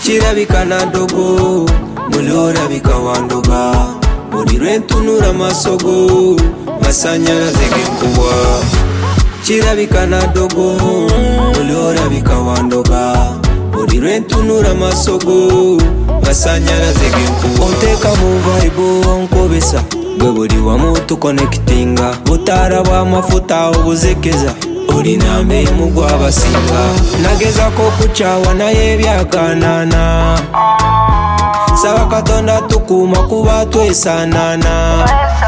kirabika na dogo mulora bikawandoga muri rentunura masogo masanyaraze gikuwa kirabika na dogo mulora bikawandoga muri rentunura masogo masanyaraze gikuwa onteka mu vibe onkobesa gwe buri wa mutu connectinga butara bwa mafuta obuzekeza uri nambe mugwa basinga nageza ko kuchawa naye byakanana saba katonda tukuma kuba twesanana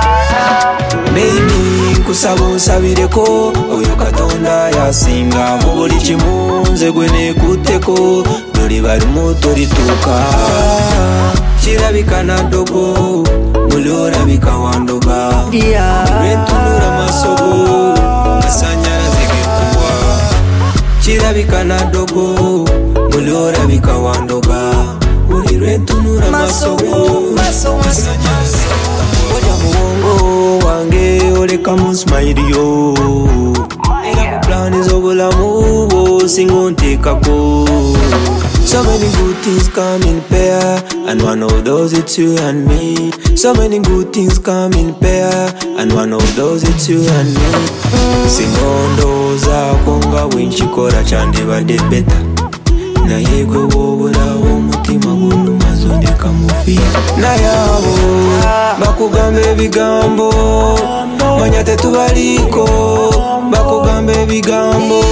baby kusaba nsabireko oyo katonda yasinga mu buli kimunze gwe nekuteko turi bari muto rituka kirabika na dogo mulora bikawandoga rentunura masogo masanyaraze gikuwa kirabika na dogo mulora bikawandoga uri rentunura masogo masanyaraze oja muwongo wange oleka musmailiyo era kuplani zobulamu bwosi ngontekako. So many good things come in pair, and one of those it's you and me. So many good things come in pair, and one of those it's you and me. Singondo za konga winchikora chande bade beta. Na yego wobula umutima gundu mazone kamufi. Na yabo bakugambe bigambo, manyate tubaliko bakugambe bigambo.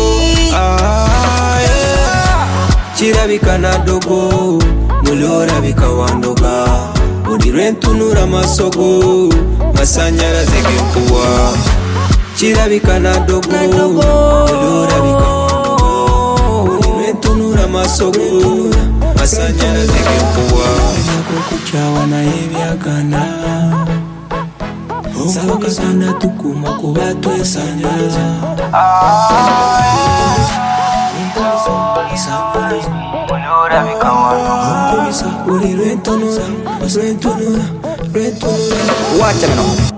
Kirabika na dogo mulora bikawandoga uri rentunura masogo masanyaraze gikuwa kirabika na dogo mulora bikawandoga uri rentunura masogo masanyaraze gikuwa kuchawa naye byagana saba katonda tukuma kuba twesanyaza mulora bikawandoga uri rentunura rentunura. Watch out.